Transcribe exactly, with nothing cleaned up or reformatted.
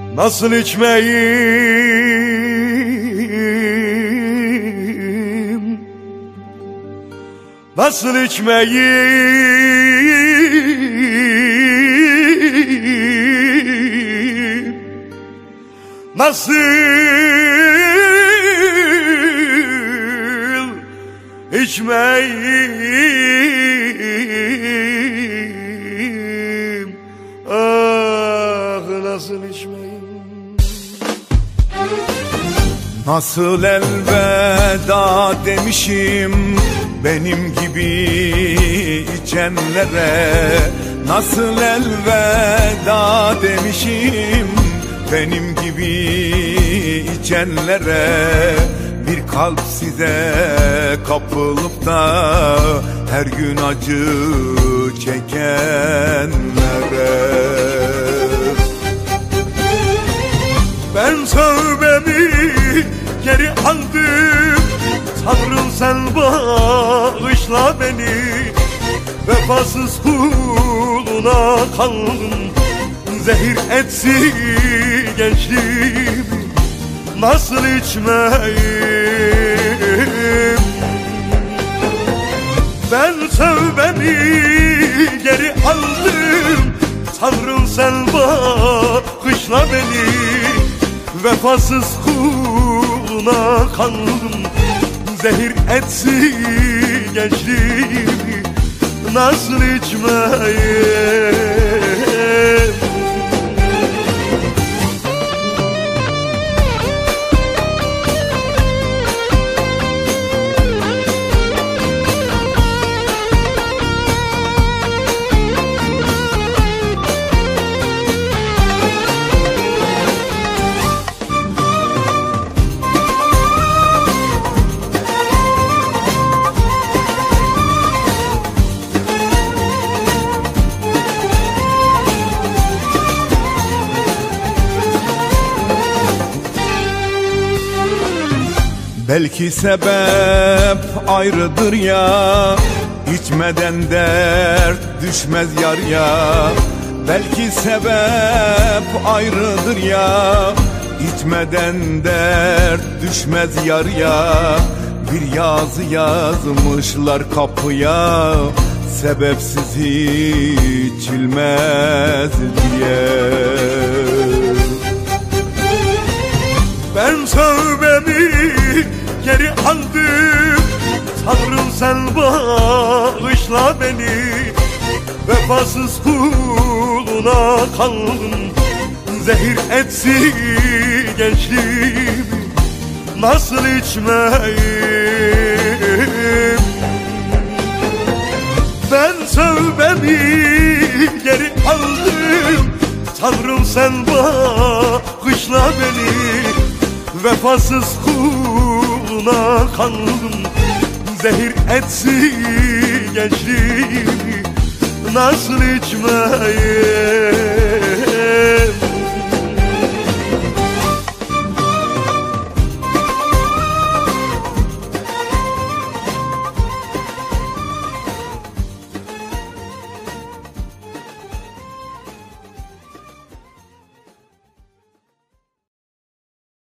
Nasıl içmeyim, nasıl içmeyim, nasıl içmeyim, ah nasıl içmeyim. Nasıl elveda demişim benim gibi içenlere, nasıl elveda demişim benim gibi içenlere. Bir kalp size kapılıp da her gün acı çekenlere. Ben tövbemi geri aldım, Tanrım sen bağışla beni. Vefasız kuluna kaldım, zehir etsin gençliğimi, nasıl içmeyim. Ben tövbemi geri aldım, Tanrım sen bağışla beni. Vefasız kuluna kaldım, zehir etsin gençliğimi, nasıl içmeyim. Belki sebep ayrıdır ya, içmeden dert düşmez yar ya. Belki sebep ayrıdır ya, içmeden dert düşmez yar ya. Bir yazı yazmışlar kapıya, sebepsiz içilmez diye. Ben tövbemi geri aldım, Tanrım sen bağışla beni. Vefasız kuluna kaldım, zehir etsin gençliğimi, nasıl içmeyim. Ben tövbemi geri aldım, Tanrım sen bağışla beni. Vefasız kuluna kaldım, zehir etsin gençliğimi, nasıl içmeyim.